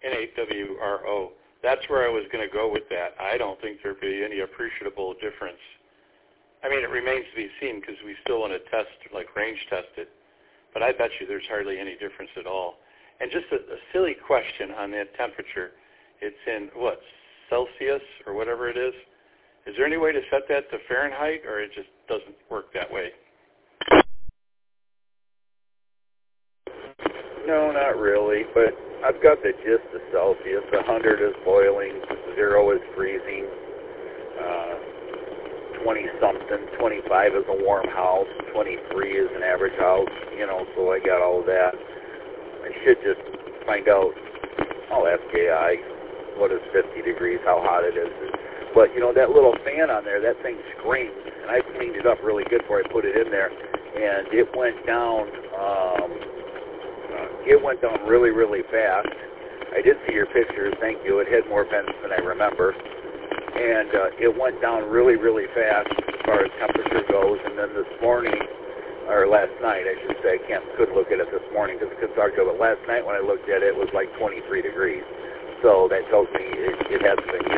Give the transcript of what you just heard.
N-A-W-R-O. That's where I was going to go with that. I don't think there'd be any appreciable difference. I mean, it remains to be seen because we still want to test, like range test it. But I bet you there's hardly any difference at all. And just a silly question on that temperature. It's in, what, Celsius or whatever it is? Is there any way to set that to Fahrenheit, or it just doesn't work that way? No, not really, but I've got the gist of Celsius. 100 is boiling, 0 is freezing, 20-something, 25 is a warm house, 23 is an average house, so I got all of that. I should just find out, I'll ask AI, what is 50 degrees, how hot it is. But, that little fan on there, that thing screams, and I cleaned it up really good before I put it in there, and it went down, really, really fast. I did see your pictures, thank you. It had more vents than I remember. And it went down really, really fast as far as temperature goes. And then this morning, or last night, I should say, couldn't look at it this morning because it could start to, but last night when I looked at it, it was like 23 degrees. So that tells me it hasn't been